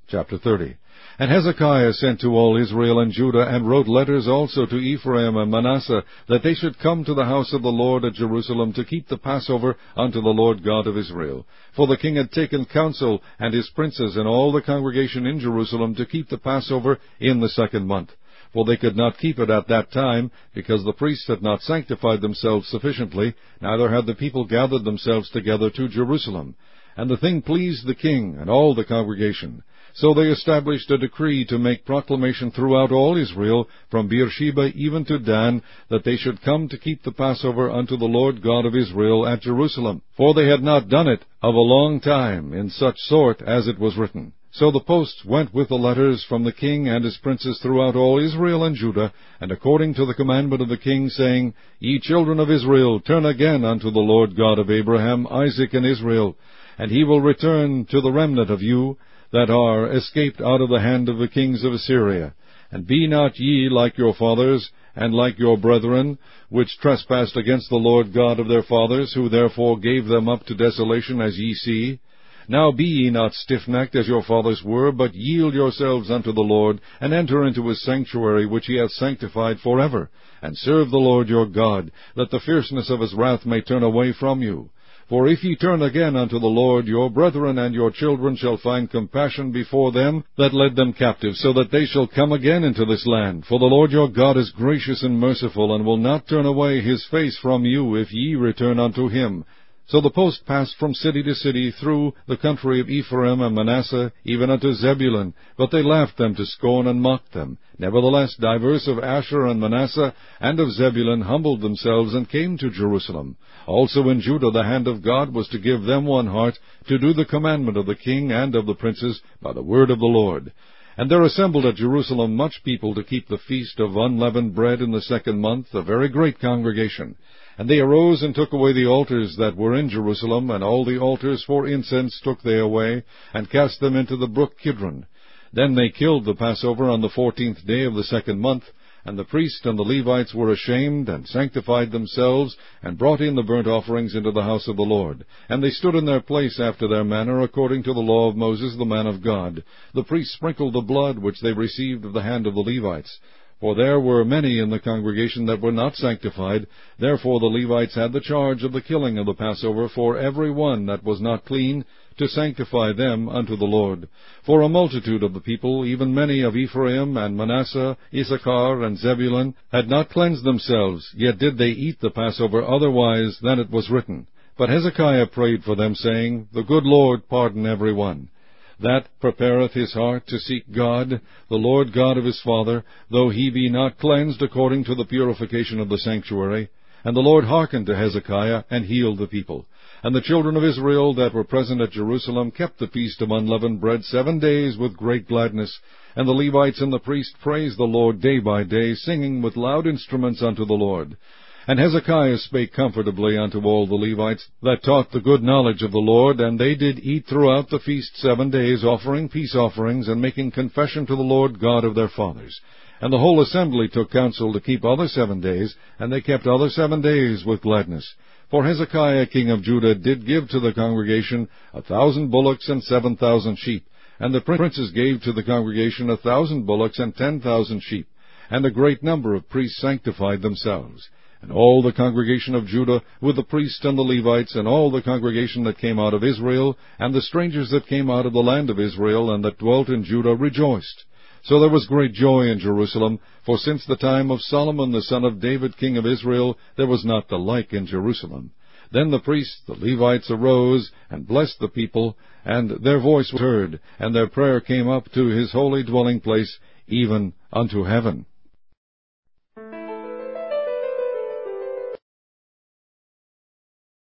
Chapter 30. And Hezekiah sent to all Israel and Judah, and wrote letters also to Ephraim and Manasseh, that they should come to the house of the Lord at Jerusalem to keep the Passover unto the Lord God of Israel. For the king had taken counsel, and his princes and all the congregation in Jerusalem, to keep the Passover in the 2nd month. For they could not keep it at that time, because the priests had not sanctified themselves sufficiently, neither had the people gathered themselves together to Jerusalem. And the thing pleased the king and all the congregation. So they established a decree to make proclamation throughout all Israel, from Beersheba even to Dan, that they should come to keep the Passover unto the Lord God of Israel at Jerusalem. For they had not done it of a long time in such sort as it was written. So the posts went with the letters from the king and his princes throughout all Israel and Judah, and according to the commandment of the king, saying, Ye children of Israel, turn again unto the Lord God of Abraham, Isaac, and Israel, and he will return to the remnant of you that are escaped out of the hand of the kings of Assyria. And be not ye like your fathers, and like your brethren, which trespassed against the Lord God of their fathers, who therefore gave them up to desolation, as ye see. Now be ye not stiffnecked as your fathers were, but yield yourselves unto the Lord, and enter into his sanctuary, which he hath sanctified forever, and serve the Lord your God, that the fierceness of his wrath may turn away from you. For if ye turn again unto the Lord, your brethren and your children shall find compassion before them that led them captive, so that they shall come again into this land. For the Lord your God is gracious and merciful, and will not turn away his face from you, if ye return unto him. So the post passed from city to city through the country of Ephraim and Manasseh, even unto Zebulun. But they laughed them to scorn and mocked them. Nevertheless, divers of Asher and Manasseh and of Zebulun humbled themselves and came to Jerusalem. Also in Judah the hand of God was to give them one heart, to do the commandment of the king and of the princes by the word of the Lord. And there assembled at Jerusalem much people to keep the feast of unleavened bread in the 2nd month, a very great congregation. And they arose and took away the altars that were in Jerusalem, and all the altars for incense took they away, and cast them into the brook Kidron. Then they killed the Passover on the 14th day of the 2nd month, and the priests and the Levites were ashamed, and sanctified themselves, and brought in the burnt offerings into the house of the Lord. And they stood in their place after their manner, according to the law of Moses the man of God. The priests sprinkled the blood which they received of the hand of the Levites. For there were many in the congregation that were not sanctified. Therefore the Levites had the charge of the killing of the Passover for every one that was not clean, to sanctify them unto the Lord. For a multitude of the people, even many of Ephraim and Manasseh, Issachar and Zebulun, had not cleansed themselves, yet did they eat the Passover otherwise than it was written. But Hezekiah prayed for them, saying, The good Lord pardon every one that prepareth his heart to seek God, the Lord God of his father, though he be not cleansed according to the purification of the sanctuary. And the Lord hearkened to Hezekiah, and healed the people. And the children of Israel that were present at Jerusalem kept the feast of unleavened bread 7 days with great gladness. And the Levites and the priests praised the Lord day by day, singing with loud instruments unto the Lord. And Hezekiah spake comfortably unto all the Levites that taught the good knowledge of the Lord, and they did eat throughout the feast 7 days, offering peace offerings, and making confession to the Lord God of their fathers. And the whole assembly took counsel to keep other 7 days, and they kept other 7 days with gladness. For Hezekiah king of Judah did give to the congregation 1,000 bullocks and 7,000 sheep, and the princes gave to the congregation 1,000 bullocks and 10,000 sheep, and a great number of priests sanctified themselves. And all the congregation of Judah, with the priests and the Levites, and all the congregation that came out of Israel, and the strangers that came out of the land of Israel, and that dwelt in Judah, rejoiced. So there was great joy in Jerusalem, for since the time of Solomon the son of David king of Israel, there was not the like in Jerusalem. Then the priests, the Levites, arose, and blessed the people, and their voice was heard, and their prayer came up to his holy dwelling place, even unto heaven.